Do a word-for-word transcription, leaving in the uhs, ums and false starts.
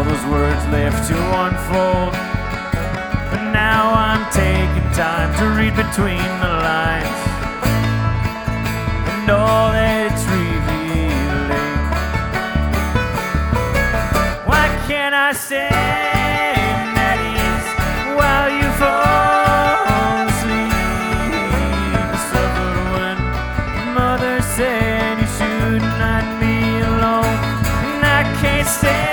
those words left to unfold. But now I'm taking time to read between the lines and all that it's revealing. Why can't I say that is while you fall asleep? I suffered when mother said you should not be alone, and I can't stay.